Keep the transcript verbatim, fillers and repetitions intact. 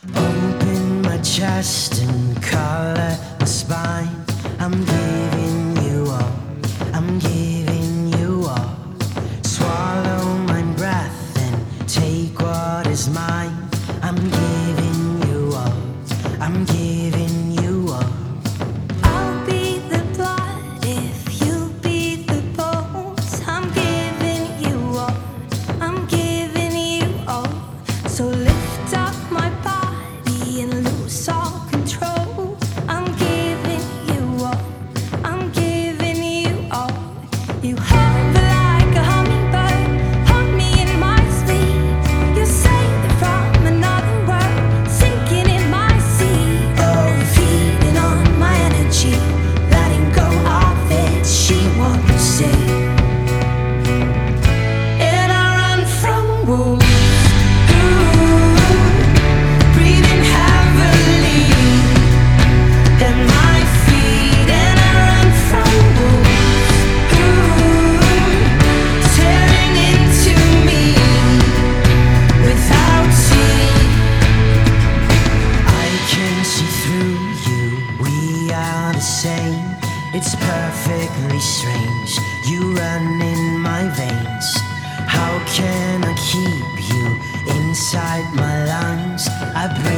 Open my chest and color my spine. I'm giving you all, I'm giving you all. Swallow my breath and take what is mine. I'm giving you all, I'm giving you all. I'll be the blood if you be the bones. I'm giving you all, I'm giving you all. So lift up my body and lose all control. I'm giving you all, I'm giving you all. You hover like a hummingbird, hold me in my sleep. You say that from another world, sinking in my sea. Oh, feeding on my energy, letting go of it. She won't say. And I run from wolves. Breathing heavily at my feet, and I run from wolves tearing into me without seeing. I can see through you, we are the same. It's perfectly strange, you run in my veins. How can I keep you inside my lungs? I breathe